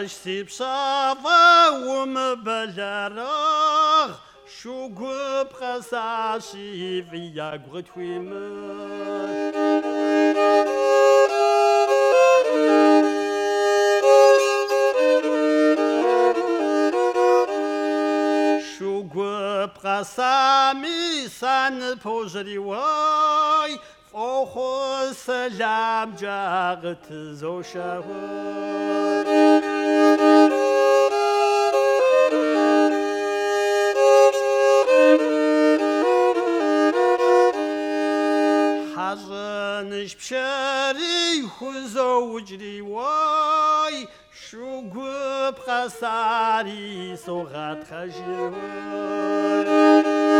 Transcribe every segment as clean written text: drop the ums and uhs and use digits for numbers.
واش بشافا ومبلارغ شو قب قساشي فيا قغت ويمت شو قب قسامي سان بوجري واي فوخ السلام جاغت زوشاوي حزنش بشاري وزوجري واي شو قب قساري صغات خجيوي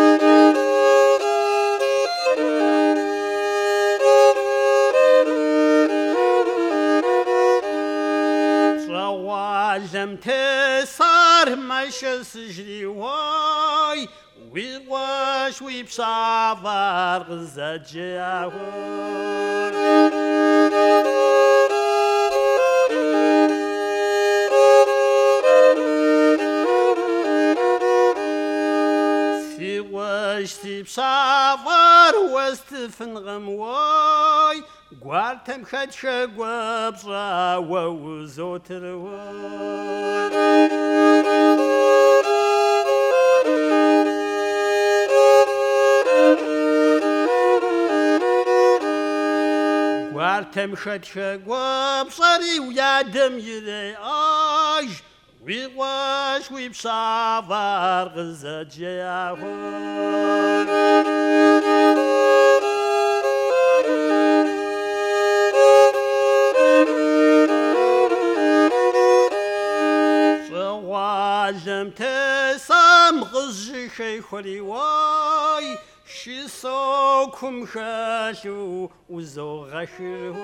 لم تسار مش سجري واي ويواش ويبشافر غزاجياوي سيواش تبشافر واستفن غمواي قوارتم خدشة قوابزا ووزوتر قوارتم خدشة قوابزاري ويادم يلي آج ويواش ويبشافر غزة جياهو لم تسام غزي خيخولي واي شي صوكم خاشو وزو غشو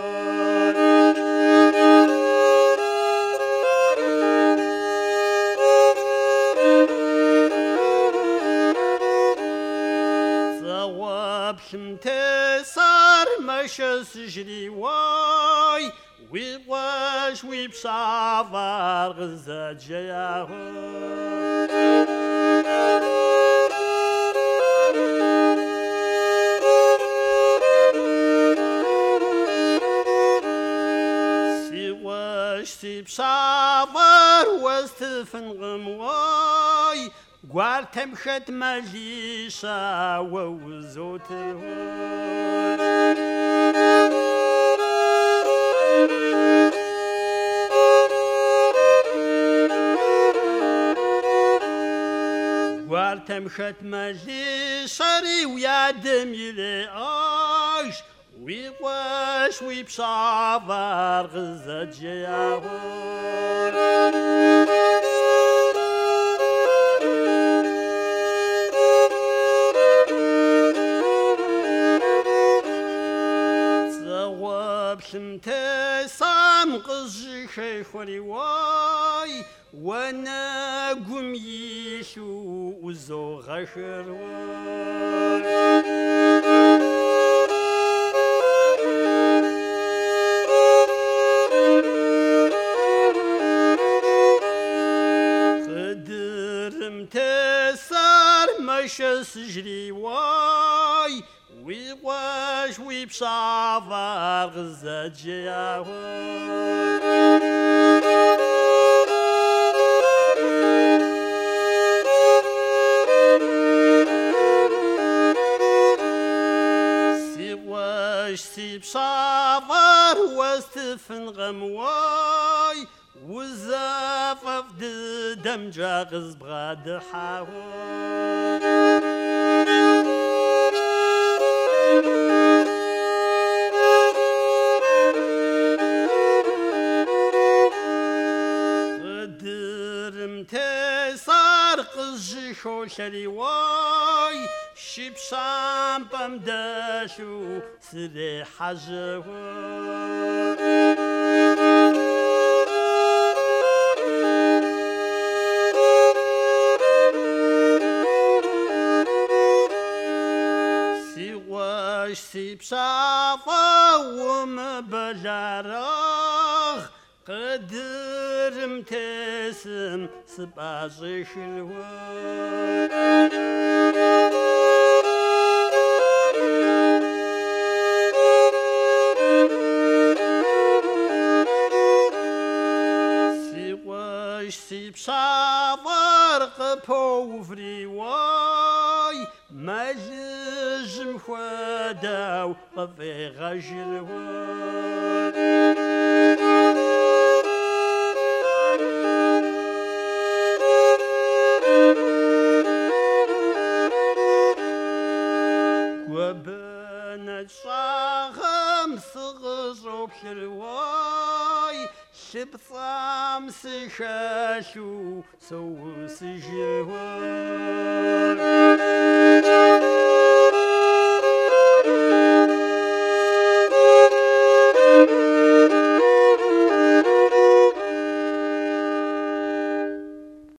صواب شمتسار مشا سجري واي ويواش ويبشافر غزة جياهو سيواش تبشافر واستفن غمواي قوارتم خد مليشا ووزوتر قوارتم ختم لي شري ويادم يلي آج ويواش ويبشافر غزة جياهو صواب شمتسام قزي خيخولي واي وانا قم يشو وزو غشر قدر متسار مشا سجري واي ويواش ويبشافر غزة جياهو بشافر واستفن غمواي وزافف دم جاغز بغاد حاوي تسار قزي خوشري واي شبشام بمداشو سري حجو سيواش سيبشافا ومبلارغ قدرم تسم سبازي شلوى سيب شافر قبوفري واي ملجم خداو قفي غجر واي وبنت شاغم صغزو بشرواي شبصام سشاشو سو سجرواي